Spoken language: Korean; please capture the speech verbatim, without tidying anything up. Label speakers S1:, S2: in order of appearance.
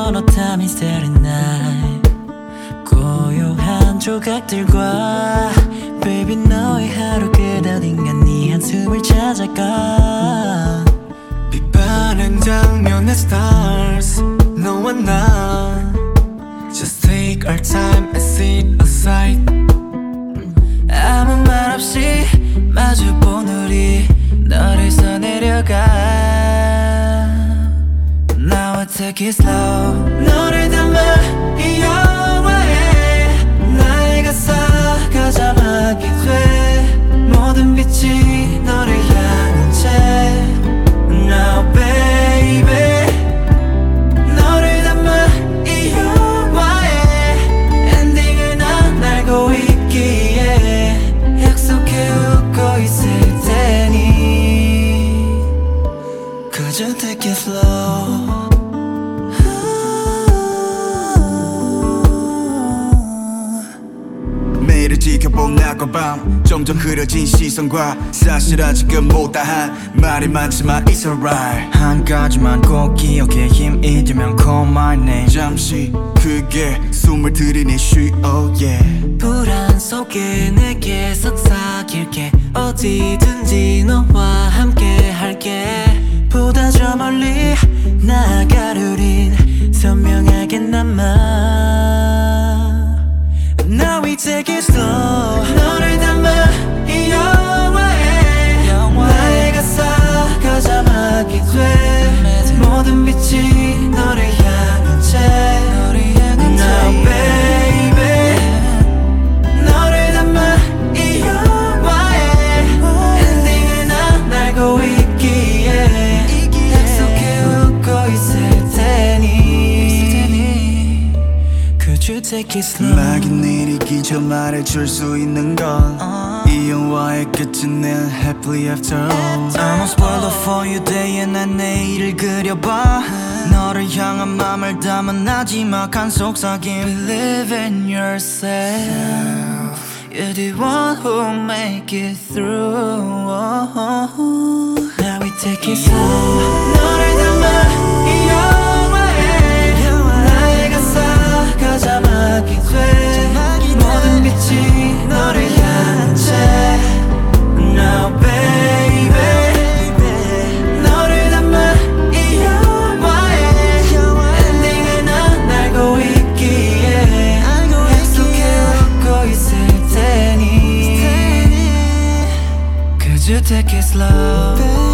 S1: one more time instead of night 고요한 조각들과 Baby 너의 하루 끝어딘가 네 한숨을 찾아가
S2: 빛바랜 장면의 stars 너와 나 Just take our time and sit aside
S1: 아무 말 없이 마주본 우리 너를 써내려가 Now I take it slow 너를 담아 이 영화에 나의 가사가 자막이 돼 모든 빛이 너를 향한 채 Now baby 너를 담아 이 영화에 엔딩을 난 알고 있기에 약속해 웃고 있을 테니 그저 take it slow
S3: 매일을 지켜본 낮과 밤 점점 흐려진 시선과 사실 아직은 못다한 말이 많지만 it's alright
S4: 한 가지만 꼭 기억해 힘이 들면 call my name
S3: 잠시 크게 숨을 들이니 쉬어 yeah
S1: 불안 속에 내게 속삭일게 어디든지 너와 함께 할게 보다 저 멀리 나아갈 우린 선명하게 남아 Now we take it slow 너를 담아 이 영화에 나의 가사가 자막이 돼 모든 빛이 너를 향한 채 Now baby 너를 담아 이 영화에 엔딩을 난 알고 있기에 약속해 웃고 있을 테니 Could you take it slow
S3: 막이 내리기 전 말해줄 수 있는 건 이 영화의 끝은 내 happily after all
S4: I'm a spoiler for you day and 난 내일을 그려봐 너를 향한 맘을 담아 나지막한 속삭임
S1: Believe in yourself You're the one who'll make it through Now we take it slow 너를 담아 이 영화에 나의 가사가 자막이 돼 모든 빛이 너를 향한 채 Now baby 너를 담아 이 영화에 엔딩을 난 알고 있기에 약속해 웃고 있을 테니 Could you take it slow